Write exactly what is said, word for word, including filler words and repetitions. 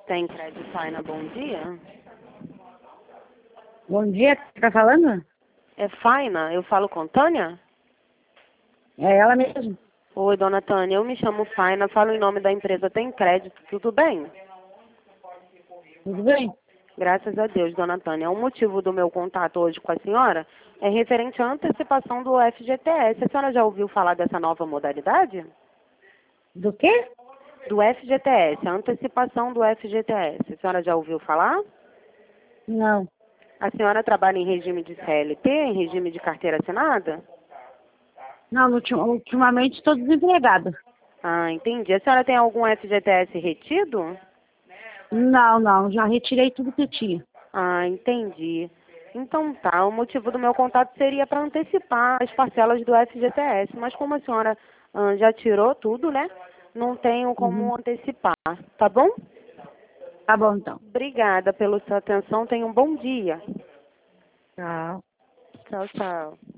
Tem crédito Faina, bom dia? Bom dia, quem tá falando? É Faina? Eu falo com Tânia? É ela mesmo. Oi, dona Tânia, eu me chamo Faina, falo em nome da empresa Tem Crédito, tudo bem? Tudo bem? Graças a Deus, dona Tânia. O motivo do meu contato hoje com a senhora é referente à antecipação do F G T S. A senhora já ouviu falar dessa nova modalidade? Do quê? Do F G T S, a antecipação do F G T S. A senhora já ouviu falar? Não. A senhora trabalha em regime de C L T, em regime de carteira assinada? Não, ultim- ultimamente estou desempregada. Ah, entendi. A senhora tem algum F G T S retido? Não, não, já retirei tudo que eu tinha. Ah, entendi. Então tá, o motivo do meu contato seria para antecipar as parcelas do F G T S, mas como a senhora ah, já tirou tudo, né? Não tenho Uhum. como antecipar, tá bom? Tá bom, então. Obrigada pela sua atenção, tenha um bom dia. Tchau. Tchau, tchau.